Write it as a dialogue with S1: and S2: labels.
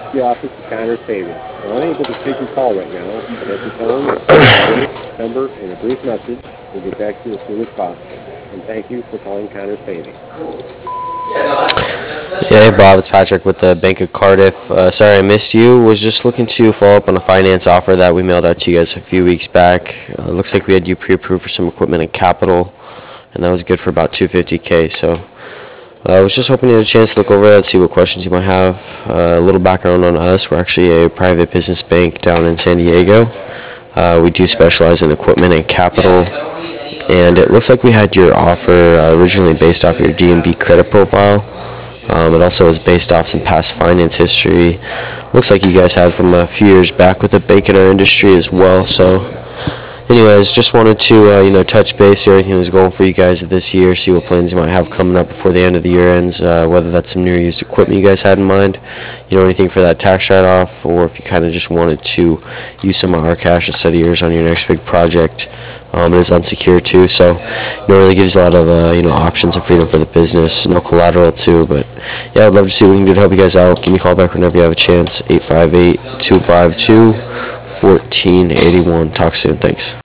S1: the office of Connor Savings. We're unable to take your call right now, but at the tone, your name, number, and a brief message. We'll get back to you as soon as possible. And thank you for calling Connor Savings.
S2: Yeah, hey Bob, it's Patrick with the Bank of Cardiff. Sorry I missed you. Was just looking to follow up on a finance offer that we mailed out to you guys a few weeks back. Looks like we had you pre-approved for some equipment and capital, and that was good for about 250K. So I was just hoping you had a chance to look over that, see what questions you might have. A little background on us: we're actually a private business bank down in San Diego. We do specialize in equipment and capital, and it looks like we had your offer originally based off your D&B credit profile. It also is based off some past finance history. Looks like you guys had from a few years back with the bank in our industry as well. So, anyways, just wanted to touch base, see how everything was going for you guys this year, see what plans you might have coming up before the end of the year ends. Whether that's some new or used equipment you guys had in mind, anything for that tax write-off, or if you kind of just wanted to use some of our cash instead of yours on your next big project. It is unsecured too, so it really gives you a lot of options and freedom for the business. No collateral too, but yeah, I'd love to see what we can do to help you guys out. Give me a call back whenever you have a chance. 858-252-1481. Talk soon. Thanks.